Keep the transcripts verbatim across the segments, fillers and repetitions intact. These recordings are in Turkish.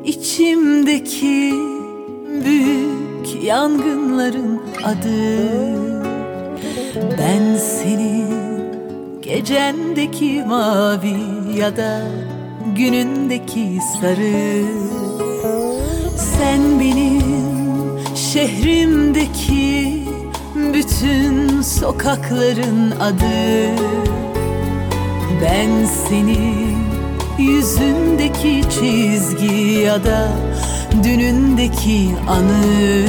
İçimdeki büyük yangınların adı. Ben senin gecendeki mavi ya da günündeki sarı. Sen benim şehrimdeki bütün sokakların adı. Ben senin yüzündeki çizgi ya da dünündeki anı.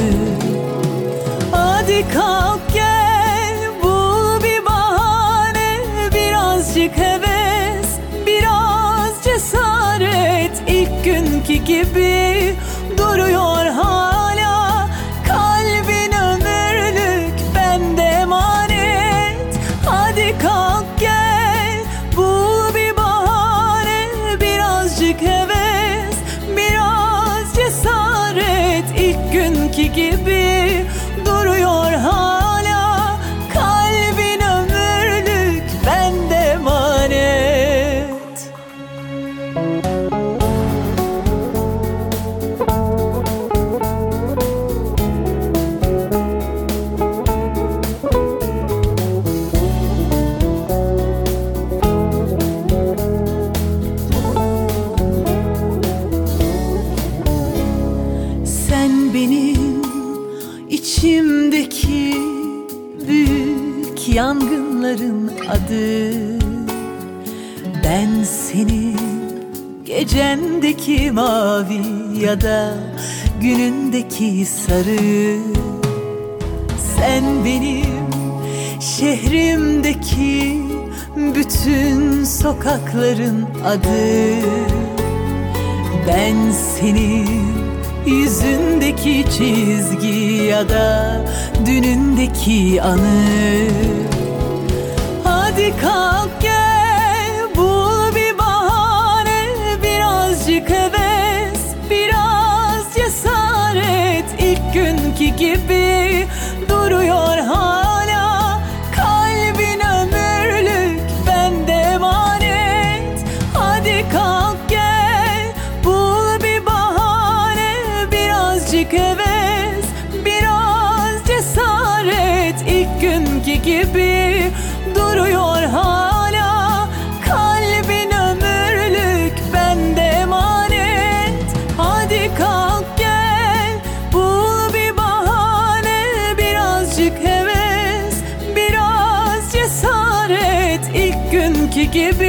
Hadi kalk gel, bul bir bahane, birazcık heves, biraz cesaret. İlk günkü gibi duruyor hala kalbin, ömürlük bende emanet. Hadi kalk gel, bul bir bahane, birazcık heves, biraz cesaret. İlk günkü gibi duruyor hala kalbin, ömürlük bende emanet. Sen benim içimdeki büyük yangınların adı. Ben senin gecendeki mavi ya da günündeki sarı. Sen benim şehrimdeki bütün sokakların adı. Ben senin yüzündeki çizgi ya da dünündeki anı. Hadi kalk gel, bul bir bahane, birazcık heves, biraz cesaret. İlk günkü gibi duruyor hala kalbin, ömürlük bende emanet. Hadi kalk gel, bul bir bahane, birazcık heves, biraz cesaret. İlk günkü gibi duruyor hala kalbin, ömürlük bende emanet. Hadi kalk gel, bul bir bahane, birazcık heves, biraz cesaret. İlk günkü gibi